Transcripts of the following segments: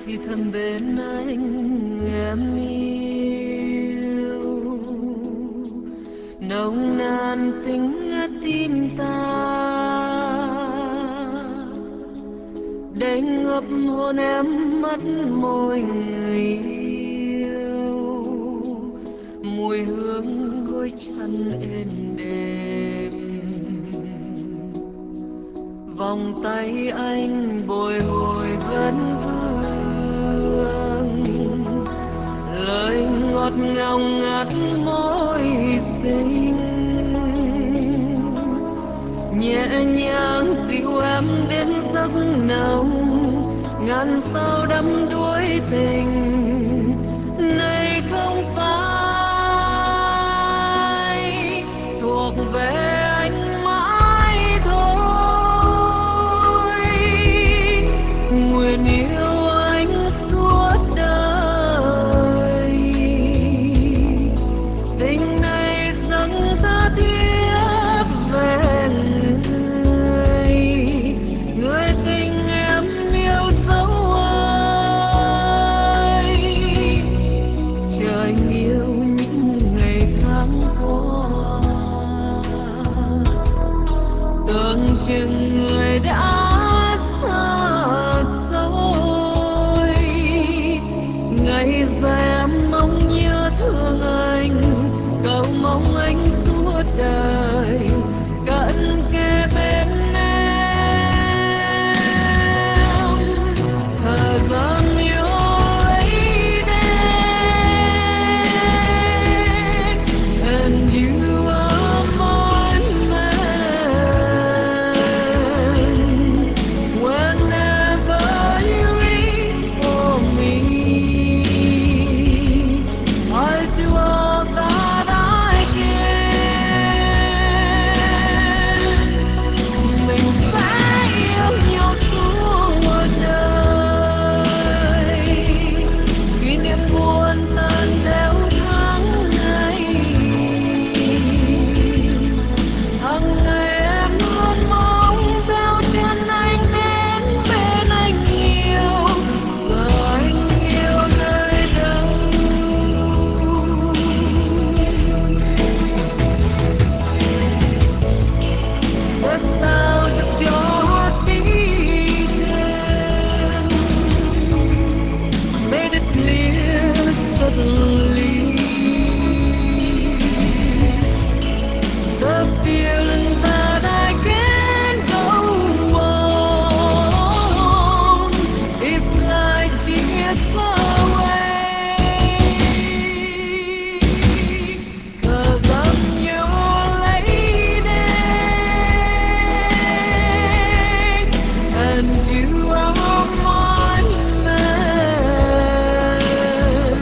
thì thầm bên anh em yêu, nồng nàn tình tim ta đánh ngập hôn em mất môi người yêu, mùi hương gối chăn êm đềm, vòng tay anh bồi hồi vấn vương, lời ngọt ngào ngát môi xinh, nhẹ nhàng dịu em đến giấc nồng, ngàn sao đắm đuối tình này không phải thuộc về anh mãi thôi. Nguyện yêu anh suốt đời, tình này dâng tha thiết về người, người tình em yêu dấu ơi, chờ anh yêu những ngày tháng qua, tưởng chừng người đã xa xôi, ngày dài em mong nhớ thương anh, cầu mong anh suốt đời cận kề bên em. Thời gian yêu ấy đến, and you are my man. Whenever you reach for me, I'll do all that I can. Mình sẽ yêu nhau suốt đời, kỷ niệm buồn tàn theo tháng ngày. Hằng ngày em luôn mong theo chân anh đến bên anh yêu, giờ anh yêu nơi đâu. The sound of your heart beating made it clear suddenly. The feeling that I can't go on is like years away. 'Cause I'm your lady, and you are my man.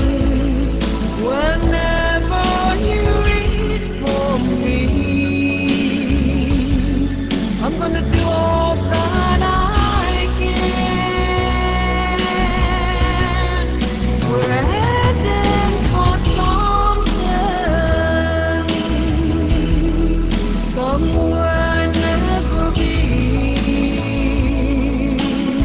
Whenever you reach for me, I'm gonna do all that I can. We're heading for somewhere I've never been.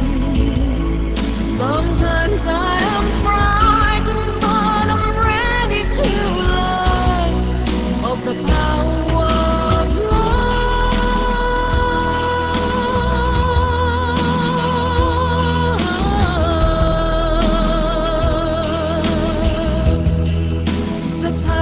Sometimes I am frightened, but I'm ready to learn of the power of love. The